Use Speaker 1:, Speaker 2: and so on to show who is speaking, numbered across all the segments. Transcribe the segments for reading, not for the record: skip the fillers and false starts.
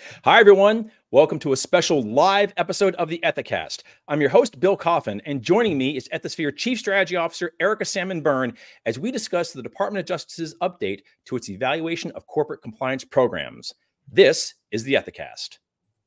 Speaker 1: Hi, everyone. Welcome to a special live episode of the Ethicast. I'm your host, Bill Coffin, and joining me is Ethisphere Chief Strategy Officer Erica Salmon Byrne as we discuss the Department of Justice's update to its evaluation of corporate compliance programs. This is the Ethicast.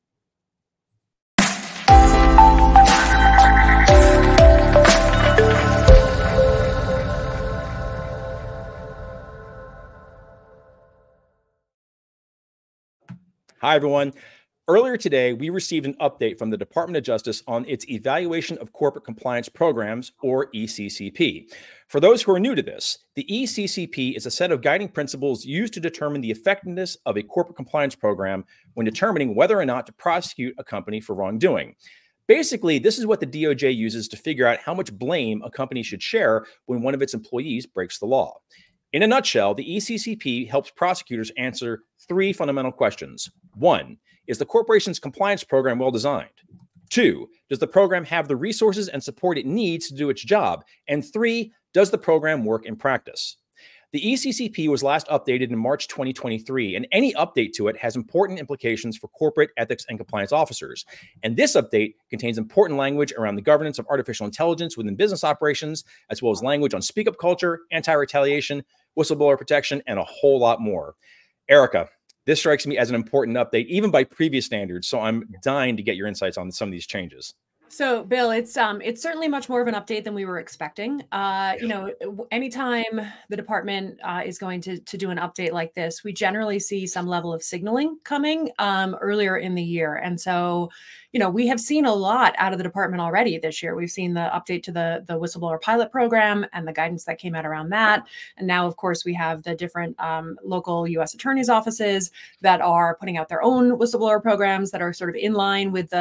Speaker 1: Hi, everyone. Earlier today, we received an update from the Department of Justice on its Evaluation of Corporate Compliance Programs, or ECCP. For those who are new to this, the ECCP is a set of guiding principles used to determine the effectiveness of a corporate compliance program when determining whether or not to prosecute a company for wrongdoing. Basically, this is what the DOJ uses to figure out how much blame a company should share when one of its employees breaks the law. In a nutshell, the ECCP helps prosecutors answer three fundamental questions. One, is the corporation's compliance program well designed? Two, does the program have the resources and support it needs to do its job? And three, does the program work in practice? The ECCP was last updated in March 2023, and any update to it has important implications for corporate ethics and compliance officers. And this update contains important language around the governance of artificial intelligence within business operations, as well as language on speak-up culture, anti-retaliation, whistleblower protection, and a whole lot more. Erica, this strikes me as an important update, even by previous standards, so I'm dying to get your insights on some of these changes.
Speaker 2: So, Bill, it's certainly much more of an update than we were expecting. Anytime the department is going to do an update like this, we generally see some level of signaling coming earlier in the year. And so, we have seen a lot out of the department already this year. We've seen the update to the whistleblower pilot program and the guidance that came out around that. And now, of course, we have the different local U.S. attorneys' offices that are putting out their own whistleblower programs that are sort of in line with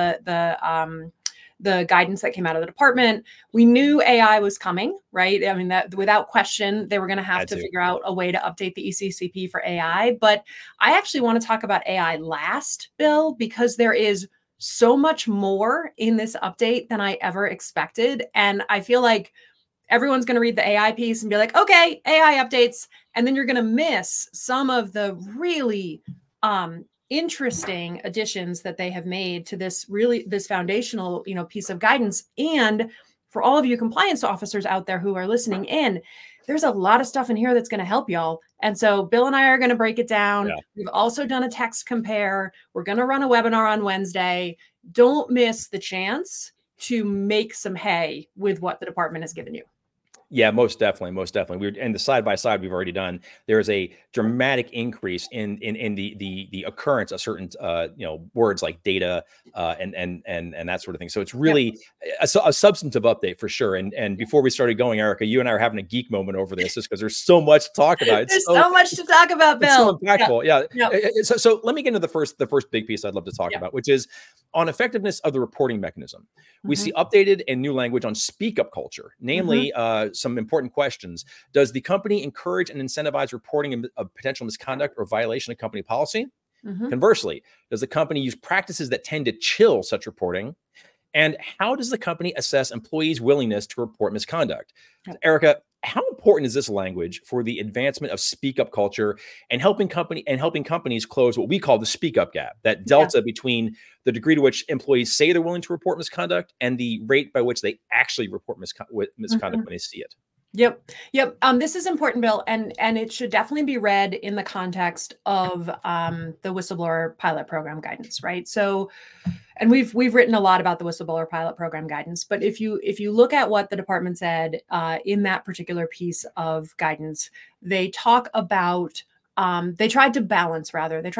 Speaker 2: the guidance that came out of the department. We knew AI was coming, right? I mean, that without question, they were going to have to figure out a way to update the ECCP for AI. But I actually want to talk about AI last, Bill, because there is so much more in this update than I ever expected. And I feel like everyone's going to read the AI piece and be like, okay, AI updates. And then you're going to miss some of the really interesting additions that they have made to this foundational, piece of guidance. And for all of you compliance officers out there who are listening in, there's a lot of stuff in here that's going to help y'all. And so Bill and I are going to break it down. Yeah. We've also done a text compare. We're going to run a webinar on Wednesday. Don't miss the chance to make some hay with what the department has given you.
Speaker 1: Yeah, most definitely, most definitely. And the side by side we've already done. There is a dramatic increase in the occurrence of certain words like data and that sort of thing. So it's really a substantive update for sure. And before we started going, Erica, you and I are having a geek moment over this, just because there's so much to talk about.
Speaker 2: There's so much to talk about, Bill.
Speaker 1: It's so impactful. Yeah. So let me get into the first big piece I'd love to talk about, which is on effectiveness of the reporting mechanism. We see updated and new language on speak-up culture, namely some important questions. Does the company encourage and incentivize reporting of potential misconduct or violation of company policy? Conversely, does the company use practices that tend to chill such reporting? And how does the company assess employees' willingness to report misconduct? Erica, how important is this language for the advancement of speak-up culture and helping companies close what we call the speak-up gap, that delta between the degree to which employees say they're willing to report misconduct and the rate by which they actually report misconduct when they see it?
Speaker 2: Yep. This is important, Bill, and it should definitely be read in the context of the whistleblower pilot program guidance, right? So, and we've written a lot about the whistleblower pilot program guidance, but if you look at what the department said in that particular piece of guidance, they talk about they tried to balance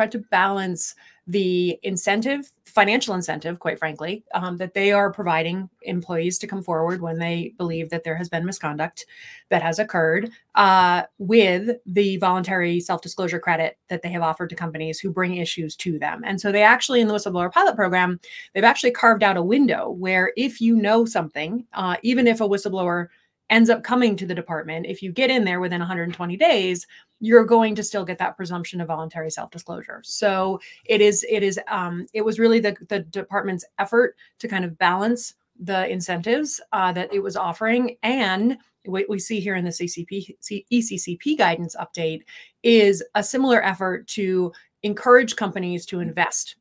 Speaker 2: the financial incentive, quite frankly, that they are providing employees to come forward when they believe that there has been misconduct that has occurred, with the voluntary self-disclosure credit that they have offered to companies who bring issues to them. And so they actually, in the whistleblower pilot program, they've actually carved out a window where if you know something, even if a whistleblower ends up coming to the department, if you get in there within 120 days, you're going to still get that presumption of voluntary self-disclosure. So it was really the department's effort to kind of balance the incentives that it was offering. And what we see here in the ECCP guidance update is a similar effort to encourage companies to invest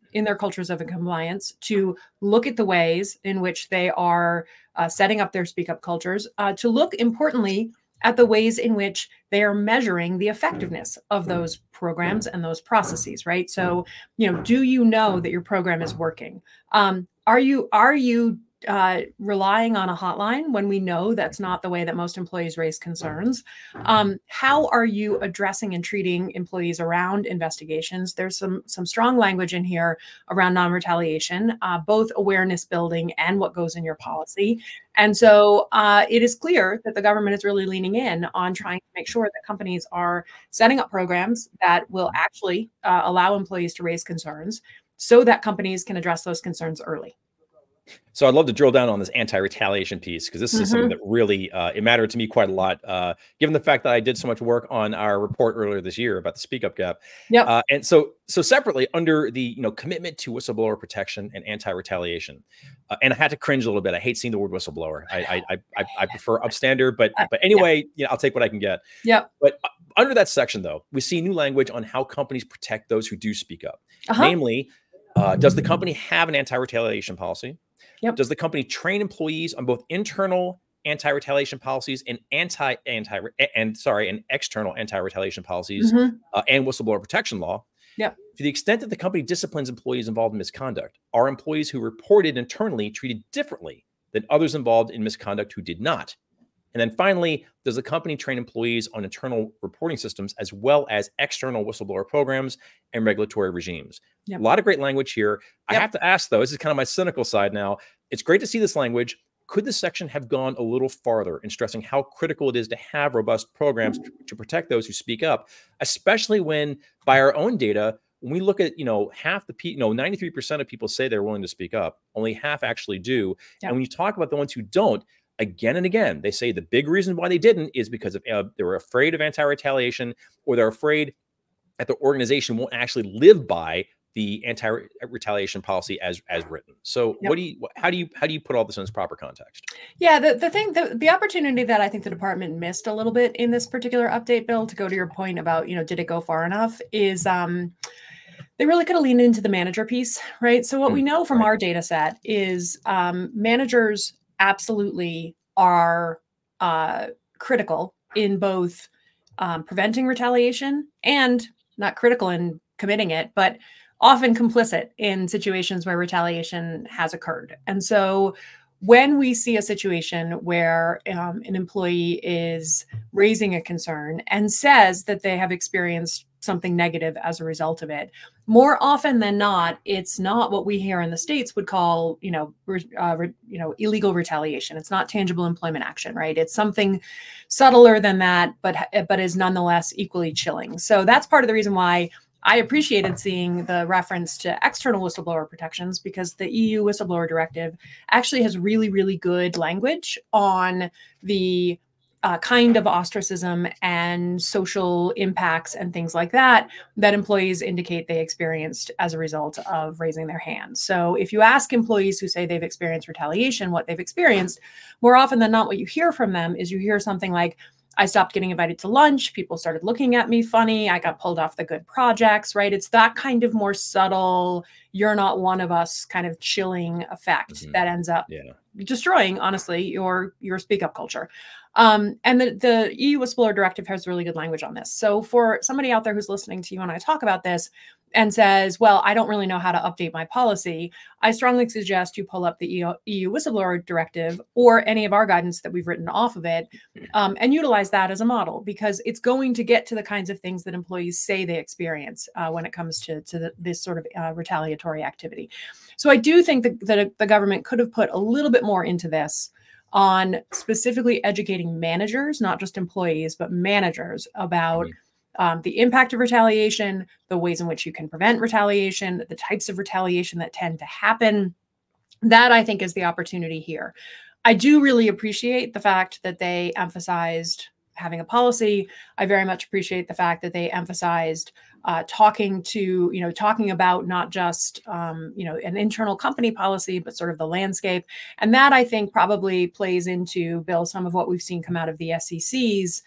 Speaker 2: in their cultures of compliance to look at the ways in which they are setting up their speak up cultures, to look importantly at the ways in which they are measuring the effectiveness of those programs and those processes, right? So, do you know that your program is working? Are you relying on a hotline when we know that's not the way that most employees raise concerns? How are you addressing and treating employees around investigations? There's some strong language in here around non-retaliation, both awareness building and what goes in your policy. And so it is clear that the government is really leaning in on trying to make sure that companies are setting up programs that will actually allow employees to raise concerns so that companies can address those concerns early.
Speaker 1: So I'd love to drill down on this anti-retaliation piece, because this is something that really, it mattered to me quite a lot, given the fact that I did so much work on our report earlier this year about the speak up gap.
Speaker 2: Yep.
Speaker 1: And so separately, under the commitment to whistleblower protection and anti-retaliation, and I had to cringe a little bit. I hate seeing the word whistleblower. I prefer upstander, but anyway, I'll take what I can get.
Speaker 2: Yep.
Speaker 1: But under that section, though, we see new language on how companies protect those who do speak up. Namely, does the company have an anti-retaliation policy?
Speaker 2: Yep.
Speaker 1: Does the company train employees on both internal anti-retaliation policies and external anti-retaliation policies and whistleblower protection law?
Speaker 2: Yep.
Speaker 1: To the extent that the company disciplines employees involved in misconduct, are employees who reported internally treated differently than others involved in misconduct who did not? And then finally, does the company train employees on internal reporting systems as well as external whistleblower programs and regulatory regimes? Yep. A lot of great language here. Yep. I have to ask, though, this is kind of my cynical side now. It's great to see this language. Could this section have gone a little farther in stressing how critical it is to have robust programs to protect those who speak up, especially when, by our own data, when we look at, half the people, 93% of people say they're willing to speak up, only half actually do. Yep. And when you talk about the ones who don't, again and again, they say the big reason why they didn't is because of they were afraid of anti-retaliation, or they're afraid that the organization won't actually live by the anti-retaliation policy as written. So yep. How do you put all this in its proper context?
Speaker 2: Yeah, the opportunity that I think the department missed a little bit in this particular update, Bill, to go to your point about, did it go far enough, is they really could have leaned into the manager piece, right? So what we know from our data set is managers absolutely are critical in both preventing retaliation and not critical in committing it, but often complicit in situations where retaliation has occurred. And so when we see a situation where an employee is raising a concern and says that they have experienced something negative as a result of it, more often than not, it's not what we here in the States would call, illegal retaliation. It's not tangible employment action, right? It's something subtler than that, but is nonetheless equally chilling. So that's part of the reason why I appreciated seeing the reference to external whistleblower protections, because the EU whistleblower directive actually has really, really good language on the kind of ostracism and social impacts and things like that employees indicate they experienced as a result of raising their hands. So if you ask employees who say they've experienced retaliation, what they've experienced, more often than not, what you hear from them is you hear something like, I stopped getting invited to lunch. People started looking at me funny. I got pulled off the good projects, right? It's that kind of more subtle, you're not one of us kind of chilling effect that ends up destroying, honestly, your speak up culture. And the EU whistleblower directive has really good language on this. So for somebody out there who's listening to you and I talk about this and says, well, I don't really know how to update my policy, I strongly suggest you pull up the EU whistleblower directive or any of our guidance that we've written off of it and utilize that as a model, because it's going to get to the kinds of things that employees say they experience when it comes to this sort of retaliatory activity. So I do think that the government could have put a little bit more into this on specifically educating managers, not just employees, but managers about the impact of retaliation, the ways in which you can prevent retaliation, the types of retaliation that tend to happen. That, I think, is the opportunity here. I do really appreciate the fact that they emphasized having a policy. I very much appreciate the fact that they emphasized talking about not just, an internal company policy, but sort of the landscape. And that, I think, probably plays into, Bill, some of what we've seen come out of the SEC's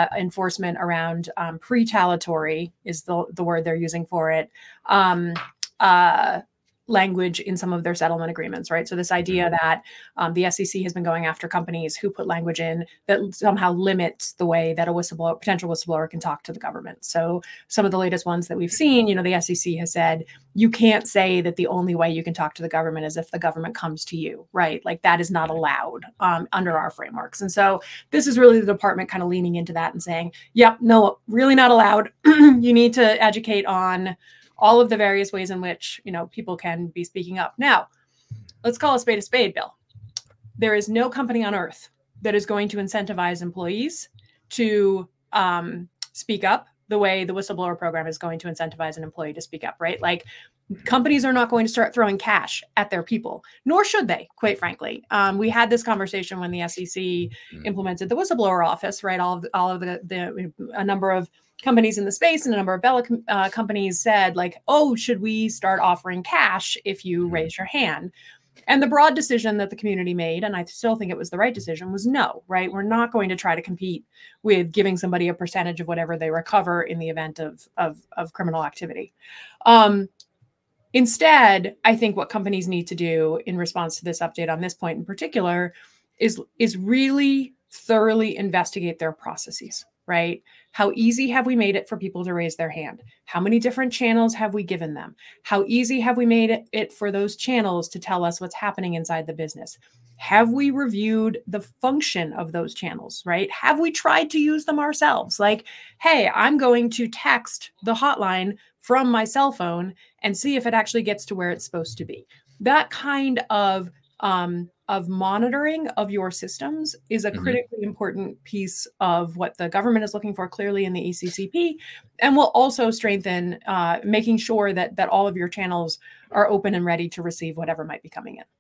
Speaker 2: enforcement around pretaliatory is the word they're using for it. language in some of their settlement agreements, right? So this idea that the SEC has been going after companies who put language in that somehow limits the way that a potential whistleblower can talk to the government. So some of the latest ones that we've seen, the SEC has said, you can't say that the only way you can talk to the government is if the government comes to you, right? Like that is not allowed under our frameworks. And so this is really the department kind of leaning into that and saying, yep, no, really not allowed. You need to educate on all of the various ways in which, people can be speaking up. Now, let's call a spade, Bill. There is no company on earth that is going to incentivize employees to speak up the way the whistleblower program is going to incentivize an employee to speak up, right? Like companies are not going to start throwing cash at their people, nor should they, quite frankly. We had this conversation when the SEC implemented the whistleblower office, right? All of a number of companies in the space and a number of companies said like, oh, should we start offering cash if you raise your hand? And the broad decision that the community made, and I still think it was the right decision, was no, right? We're not going to try to compete with giving somebody a percentage of whatever they recover in the event of criminal activity. Instead, I think what companies need to do in response to this update on this point in particular is really thoroughly investigate their processes, right? How easy have we made it for people to raise their hand? How many different channels have we given them? How easy have we made it for those channels to tell us what's happening inside the business? Have we reviewed the function of those channels, right? Have we tried to use them ourselves? Like, hey, I'm going to text the hotline from my cell phone and see if it actually gets to where it's supposed to be. That kind of monitoring of your systems is a critically important piece of what the government is looking for clearly in the ECCP, and will also strengthen making sure that all of your channels are open and ready to receive whatever might be coming in.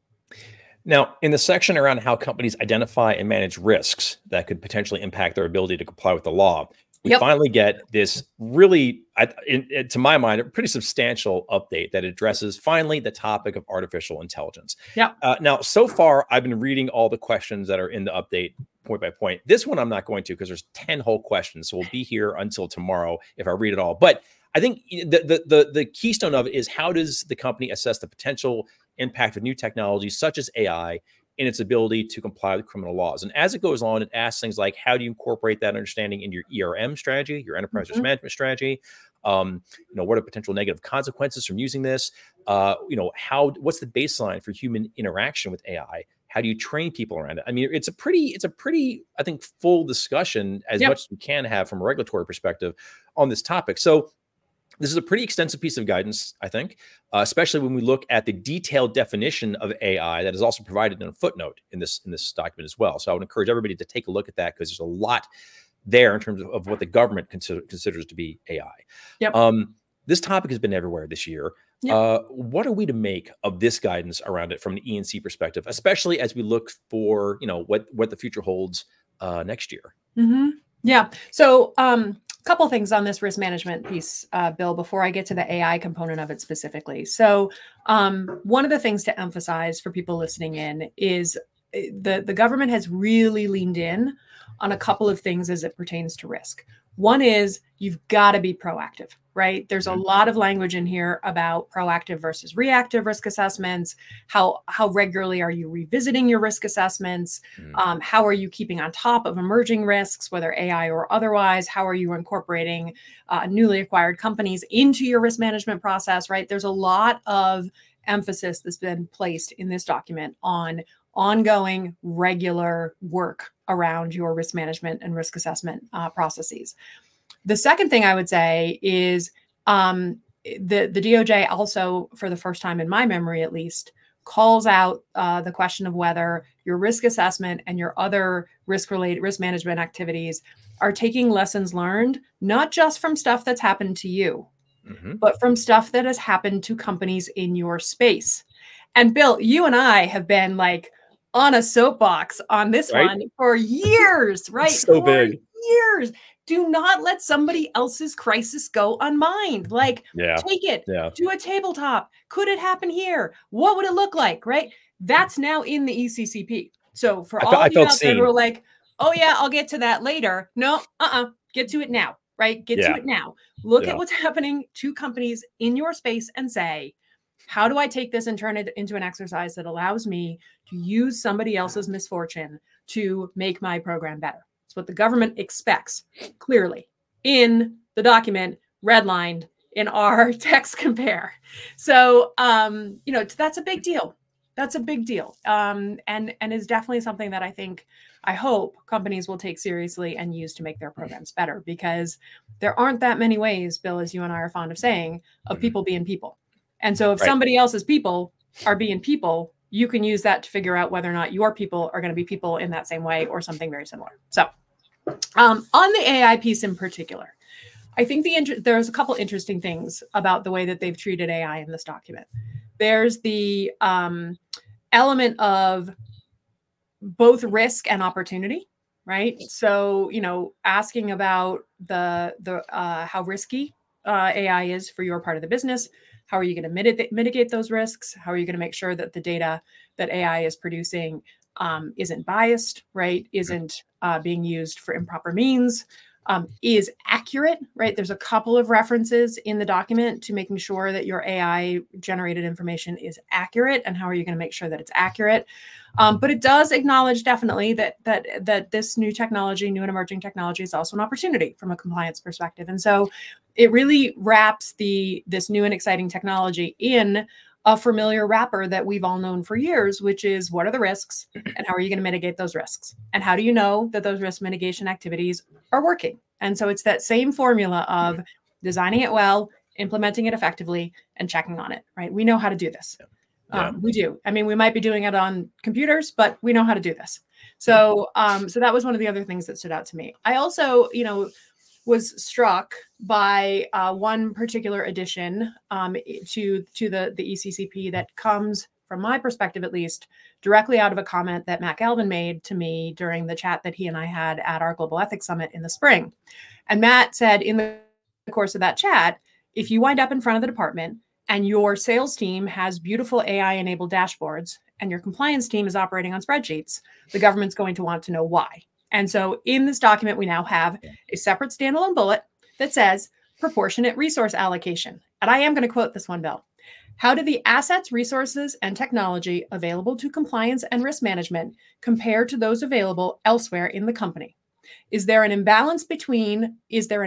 Speaker 1: Now, in the section around how companies identify and manage risks that could potentially impact their ability to comply with the law, we finally get this really, to my mind, a pretty substantial update that addresses finally the topic of artificial intelligence. Now, so far, I've been reading all the questions that are in the update point by point. This one I'm not going to because there's 10 whole questions. So we'll be here until tomorrow if I read it all. But I think the keystone of it is, how does the company assess the potential impact of new technologies such as AI in its ability to comply with criminal laws? And as it goes on, it asks things like, how do you incorporate that understanding in your ERM strategy, your enterprise risk management strategy? What are potential negative consequences from using this? What's the baseline for human interaction with AI? How do you train people around it? I mean, it's a pretty, I think, full discussion as much as we can have from a regulatory perspective on this topic. So this is a pretty extensive piece of guidance, I think, especially when we look at the detailed definition of AI that is also provided in a footnote in this document as well. So I would encourage everybody to take a look at that, because there's a lot there in terms of what the government considers to be AI. This topic has been everywhere this year. What are we to make of this guidance around it from the E&C perspective, especially as we look for, what the future holds next year?
Speaker 2: Yeah. So couple things on this risk management piece, Bill, before I get to the AI component of it specifically. So one of the things to emphasize for people listening in is the government has really leaned in on a couple of things as it pertains to risk. One is you've got to be proactive, right? There's a lot of language in here about proactive versus reactive risk assessments. How regularly are you revisiting your risk assessments? How are you keeping on top of emerging risks, whether AI or otherwise? How are you incorporating newly acquired companies into your risk management process, right? There's a lot of emphasis that's been placed in this document on ongoing, regular work around your risk management and risk assessment processes. The second thing I would say is the DOJ also, for the first time in my memory at least, calls out the question of whether your risk assessment and your other risk management activities are taking lessons learned, not just from stuff that's happened to you, but from stuff that has happened to companies in your space. And Bill, you and I have been like on a soapbox on this one for years, right?
Speaker 1: So big.
Speaker 2: Years. Do not let somebody else's crisis go unmined. Like, take it, do a tabletop. Could it happen here? What would it look like, right? That's now in the ECCP. So for all of you out there who are like, oh yeah, I'll get to that later. No, get to it now. right? Get to it now. Look at what's happening to companies in your space and say, how do I take this and turn it into an exercise that allows me to use somebody else's misfortune to make my program better? It's what the government expects clearly in the document, redlined in our text compare. So, that's a big deal. That's a big deal. And is definitely something that I hope companies will take seriously and use to make their programs better, because there aren't that many ways, Bill, as you and I are fond of saying, of people being people. And so if somebody else's people are being people, you can use that to figure out whether or not your people are going to be people in that same way or something very similar. So on the AI piece in particular, I think there's a couple interesting things about the way that they've treated AI in this document. There's the element of both risk and opportunity, right? So, asking about the how risky AI is for your part of the business. How are you going to mitigate those risks? How are you going to make sure that the data that AI is producing isn't biased, right? Isn't being used for improper means, is accurate, right? There's a couple of references in the document to making sure that your AI generated information is accurate, and how are you going to make sure that it's accurate? But it does acknowledge definitely that this new and emerging technology is also an opportunity from a compliance perspective. And so it really wraps this new and exciting technology in a familiar wrapper that we've all known for years, which is, what are the risks and how are you going to mitigate those risks? And how do you know that those risk mitigation activities are working? And so it's that same formula of designing it well, implementing it effectively, and checking on it, right? We know how to do this. We do. I mean, we might be doing it on computers, but we know how to do this. So, so that was one of the other things that stood out to me. I also, was struck by one particular addition to the ECCP that comes, from my perspective at least, directly out of a comment that Matt Galvin made to me during the chat that he and I had at our Global Ethics Summit in the spring. And Matt said in the course of that chat, if you wind up in front of the department and your sales team has beautiful AI-enabled dashboards and your compliance team is operating on spreadsheets, the government's going to want to know why. And so in this document, we now have a separate standalone bullet that says proportionate resource allocation. And I am going to quote this one, Bill. How do the assets, resources, and technology available to compliance and risk management compare to those available elsewhere in the company? Is there an imbalance between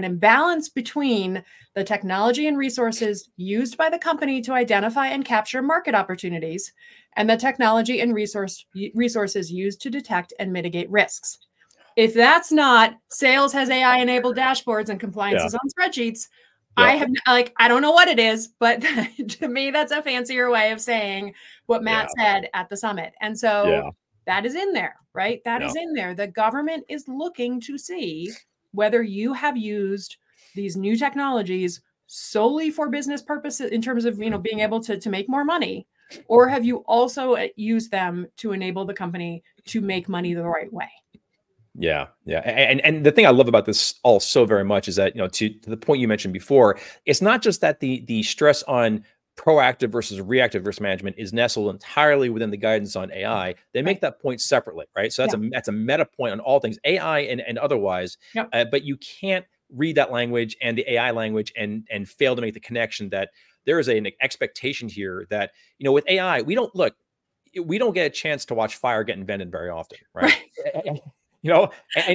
Speaker 2: the technology and resources used by the company to identify and capture market opportunities and the technology and resources used to detect and mitigate risks? If that's not sales has AI-enabled dashboards and compliance is on spreadsheets, I don't know what it is, but to me, that's a fancier way of saying what Matt said at the summit. And so that is in there, right? That is in there. The government is looking to see whether you have used these new technologies solely for business purposes in terms of, being able to make more money, or have you also used them to enable the company to make money the right way?
Speaker 1: Yeah. And the thing I love about this all so very much is that, to the point you mentioned before, it's not just that the stress on proactive versus reactive risk management is nestled entirely within the guidance on AI. They make that point separately, right? So that's a meta point on all things AI and otherwise. But you can't read that language and the AI language and fail to make the connection that there is an expectation here that, with AI, we don't get a chance to watch fire get invented very often, right?
Speaker 2: You're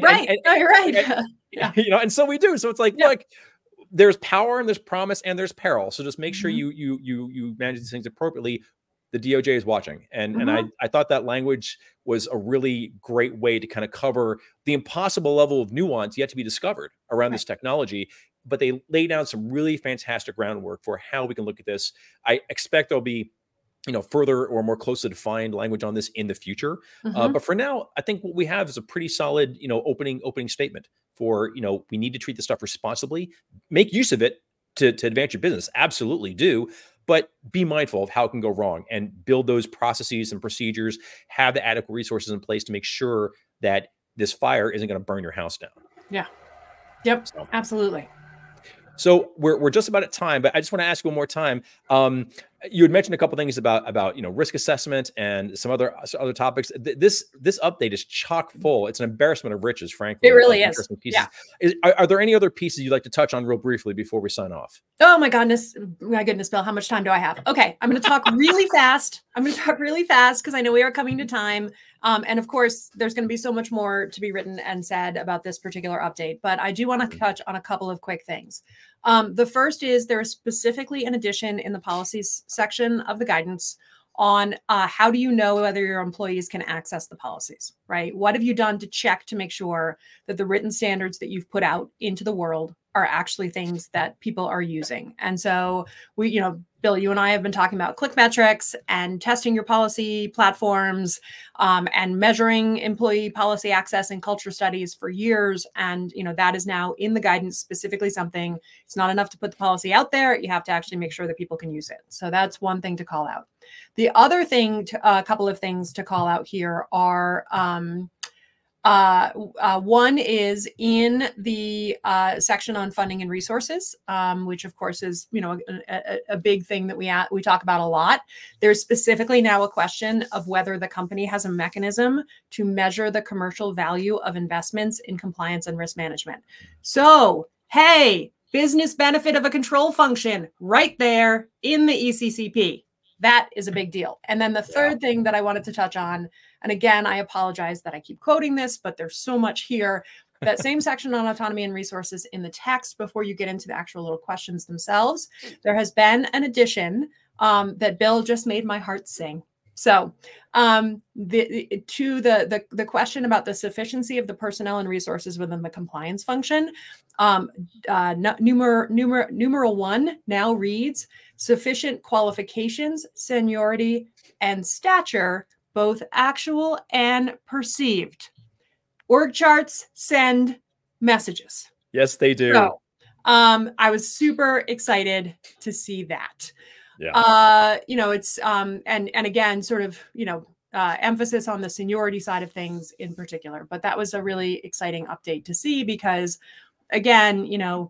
Speaker 2: right.
Speaker 1: And so we do. So it's like, look, there's power and there's promise and there's peril. So just make sure you manage these things appropriately. The DOJ is watching. And I thought that language was a really great way to kind of cover the impossible level of nuance yet to be discovered around this technology. But they lay down some really fantastic groundwork for how we can look at this. I expect there'll be further or more closely defined language on this in the future. But for now, I think what we have is a pretty solid, opening statement for, we need to treat this stuff responsibly, make use of it to advance your business. Absolutely do. But be mindful of how it can go wrong and build those processes and procedures, have the adequate resources in place to make sure that this fire isn't going to burn your house down.
Speaker 2: Yeah. Yep. So. Absolutely.
Speaker 1: So we're just about at time, but I just want to ask you one more time. You had mentioned a couple things about risk assessment and some other topics. This update is chock full. It's an embarrassment of riches, frankly.
Speaker 2: It really
Speaker 1: of
Speaker 2: is.
Speaker 1: interesting pieces. Yeah. Are there any other pieces you'd like to touch on real briefly before we sign off?
Speaker 2: Oh my goodness, Bill, how much time do I have? Okay, I'm going to talk really fast. Because I know we are coming to time. And of course, there's going to be so much more to be written and said about this particular update, but I do want to touch on a couple of quick things. The first is there is specifically an addition in the policies section of the guidance on how do you know whether your employees can access the policies, right? What have you done to check to make sure that the written standards that you've put out into the world are actually things that people are using? And so we, Bill, you and I have been talking about click metrics and testing your policy platforms and measuring employee policy access and culture studies for years. And, that is now in the guidance, specifically something. It's not enough to put the policy out there. You have to actually make sure that people can use it. So that's one thing to call out. The other thing, a couple of things to call out here are one is in the section on funding and resources, which of course is a big thing that we talk about a lot. There's specifically now a question of whether the company has a mechanism to measure the commercial value of investments in compliance and risk management. So, hey, business benefit of a control function right there in the ECCP. That is a big deal. And then the third thing that I wanted to touch on, and again, I apologize that I keep quoting this, but there's so much here. That same section on autonomy and resources in the text, before you get into the actual little questions themselves, there has been an addition that Bill just made my heart sing. So the question about the sufficiency of the personnel and resources within the compliance function, numeral 1 now reads sufficient qualifications, seniority, and stature, both actual and perceived. Org charts send messages.
Speaker 1: Yes, they do.
Speaker 2: So, I was super excited to see that.
Speaker 1: Yeah.
Speaker 2: It's and again, sort of, emphasis on the seniority side of things in particular. But that was a really exciting update to see because, again,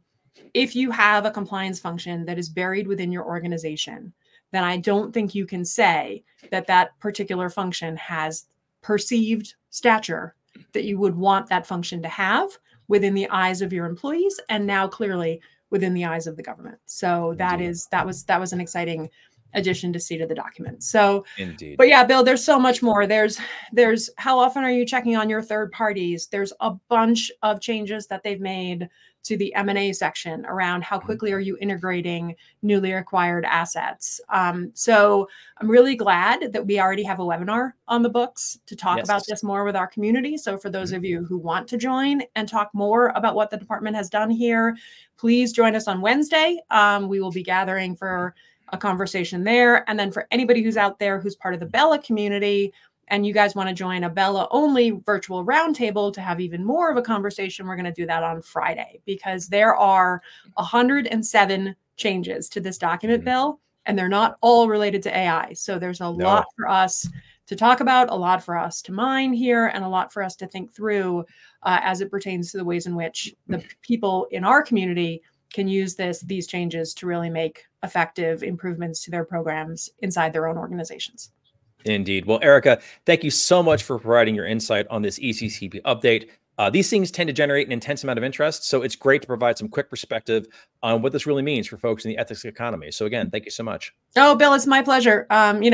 Speaker 2: if you have a compliance function that is buried within your organization, then I don't think you can say that that particular function has perceived stature that you would want that function to have within the eyes of your employees, and now clearly within the eyes of the government. So that was an exciting addition to see to the document. So,
Speaker 1: indeed.
Speaker 2: But yeah, Bill, there's so much more. There's how often are you checking on your third parties? There's a bunch of changes that they've made to the M&A section around how quickly are you integrating newly acquired assets. So I'm really glad that we already have a webinar on the books to talk about this more with our community. So for those of you who want to join and talk more about what the department has done here, please join us on Wednesday. We will be gathering for a conversation there. And then for anybody who's out there who's part of the Bella community, and you guys want to join a Bella only virtual roundtable to have even more of a conversation, we're going to do that on Friday because there are 107 changes to this document, Bill, and they're not all related to AI. So there's a lot for us to talk about, a lot for us to mine here, and a lot for us to think through as it pertains to the ways in which the people in our community can use these changes to really make effective improvements to their programs inside their own organizations.
Speaker 1: Indeed. Well, Erica, thank you so much for providing your insight on this ECCP update. These things tend to generate an intense amount of interest, so it's great to provide some quick perspective on what this really means for folks in the ethics economy. So again, thank you so much.
Speaker 2: Oh, Bill, it's my pleasure.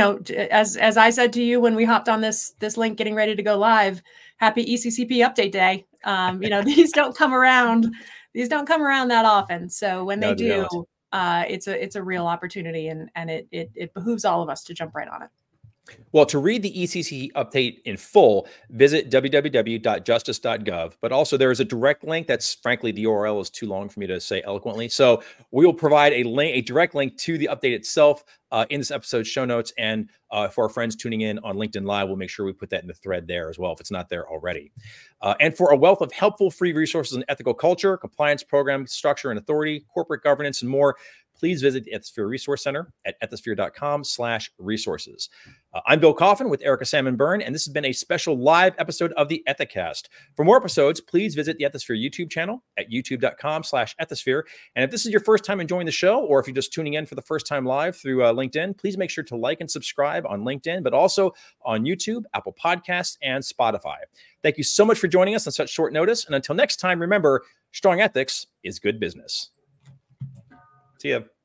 Speaker 2: As I said to you when we hopped on this link getting ready to go live, happy ECCP update day. These don't come around. These don't come around that often. So when they do, it's a real opportunity, and it behooves all of us to jump right on it.
Speaker 1: Well, to read the ECCP update in full, visit www.justice.gov. But also there is a direct link. That's frankly, the URL is too long for me to say eloquently. So we will provide a direct link to the update itself in this episode's show notes. And for our friends tuning in on LinkedIn Live, we'll make sure we put that in the thread there as well, if it's not there already. And for a wealth of helpful free resources on ethical culture, compliance program structure and authority, corporate governance, and more, please visit the Ethisphere Resource Center at ethisphere.com/resources. I'm Bill Coffin with Erica Salmon Byrne, and this has been a special live episode of the Ethicast. For more episodes, please visit the Ethisphere YouTube channel at youtube.com/ethisphere. And if this is your first time enjoying the show, or if you're just tuning in for the first time live through LinkedIn, please make sure to like and subscribe on LinkedIn, but also on YouTube, Apple Podcasts, and Spotify. Thank you so much for joining us on such short notice. And until next time, remember, strong ethics is good business. See ya.